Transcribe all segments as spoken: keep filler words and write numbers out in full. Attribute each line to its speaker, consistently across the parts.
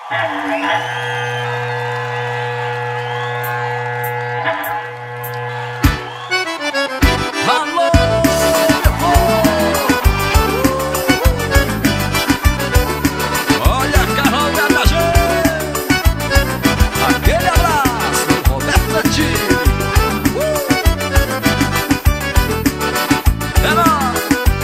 Speaker 1: Alô, olha a cavalgada da gente. Aquele abraço, Roberto Antigo. uh! É nóis.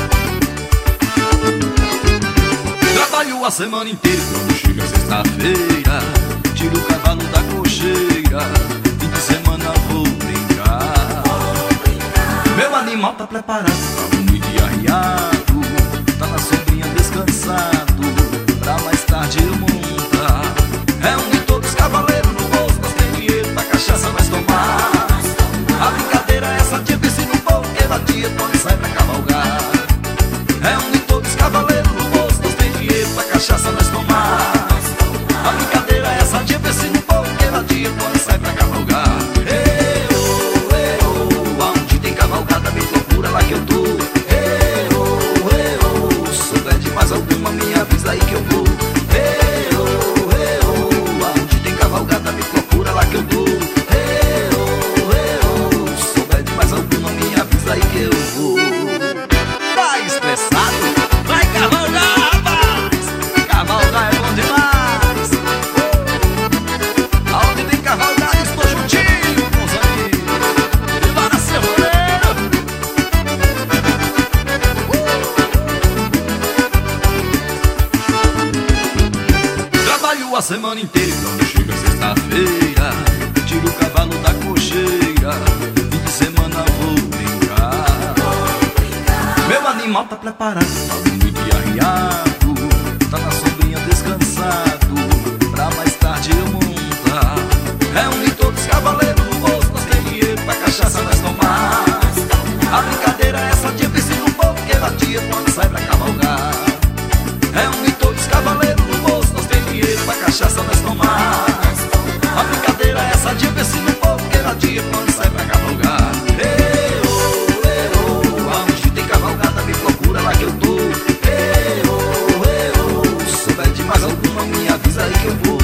Speaker 1: Trabalho a semana inteira, quando chega sexta-feira tiro o cavalo da cocheira, fim de semana vou brincar. Meu animal tá preparado pra um dia arriado, tá na sombrinha descansado, pra mais tarde eu montar. Reúne todos os cavaleiros no bolso, nós tem dinheiro pra cachaça nós tomar. A brincadeira é essa, tia, ensina um pouco, que na dia quando sai pra cavalgar. Reúne todos os cavaleiros no bolso, nós tem dinheiro pra cachaça nós tomar. A brincadeira é essa, tia, ensina um pouco, que na dia quando sai pra cavalgar. Ei, oh, ei, oh, aonde tem cavalgada me procura lá que eu tô. Ei, oh, ei, oh, souber de mais alguma me avisa aí que eu vou. Ei, oh, ei, oh, aonde tem cavalgada me procura lá que eu tô. Ei, oh, ei, oh, souber de mais alguma me avisa aí que eu vou. Tá estressado? Vai cavalgar, rapaz! Cavalgar é bom demais! Uh! Aonde tem cavalgada estou juntinho com os amigos. E lá na Serroleira! Uh! Trabalho a semana inteira e quando chega sexta-feira tiro o cavalo da cocheira, fim de semana vou brincar. Meu animal tá preparado pra um dia arriado, tá na sombrinha descansado, pra mais tarde eu montar. Reúne todos os cavaleiros no bolso, nós tem dinheiro pra cachaça nós tomar. A brincadeira é essa, tia, ensina um pouco, que na dia quando sai pra cavalgar. Reúne todos os cavaleiros no bolso, nós tem dinheiro pra cachaça nós tomar. A brincadeira é essa, tia, ensina um pouco, que na dia quando sai pra cavalgar. Ei, oh, ei, oh, aonde tem cavalgada me procura lá que eu tô. Ei, oh, ei, oh, souber de mais alguma me avisa aí que eu vou.